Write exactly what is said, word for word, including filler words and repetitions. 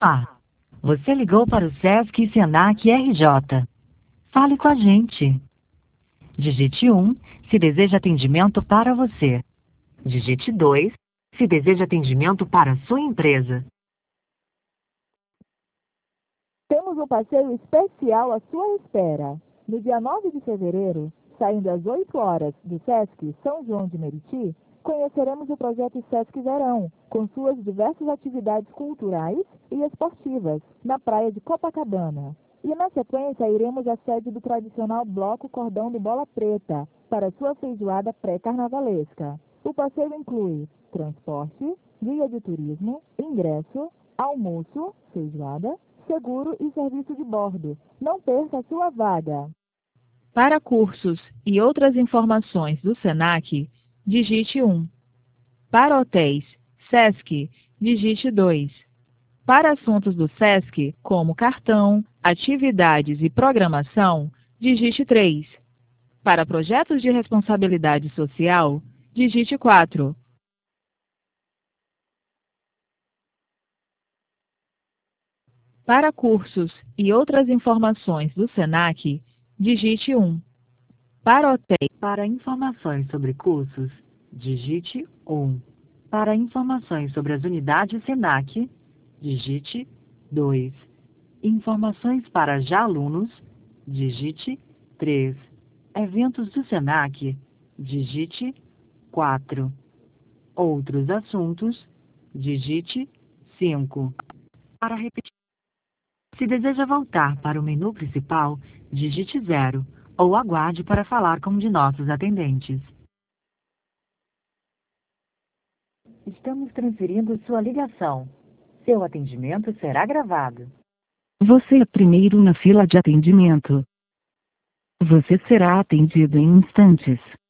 Ah, você ligou para o Sesc e Senac R J. Fale com a gente. Digite um se deseja atendimento para você. Digite dois se deseja atendimento para a sua empresa. Temos um passeio especial à sua espera. No dia nove de fevereiro, saindo às oito horas do Sesc São João de Meriti, conheceremos o projeto Sesc Verão, com suas diversas atividades culturais e esportivas, na praia de Copacabana. E na sequência iremos à sede do tradicional Bloco Cordão do Bola Preta, para sua feijoada pré-carnavalesca. O passeio inclui transporte, guia de turismo, ingresso, almoço, feijoada, seguro e serviço de bordo. Não perca a sua vaga. Para cursos e outras informações do Senac, digite um. Para hotéis, Sesc, digite dois. Para assuntos do Sesc, como cartão, atividades e programação, digite três. Para projetos de responsabilidade social, digite quatro. Para cursos e outras informações do Senac, digite um. Para hotéis, Para informações sobre cursos, digite um. Para informações sobre as unidades Senac, digite dois. Informações para já alunos, digite três. Eventos do Senac, digite quatro. Outros assuntos, digite cinco. Para repetir, se deseja voltar para o menu principal, digite zero ou aguarde para falar com um de nossos atendentes. Estamos transferindo sua ligação. Seu atendimento será gravado. Você é primeiro na fila de atendimento. Você será atendido em instantes.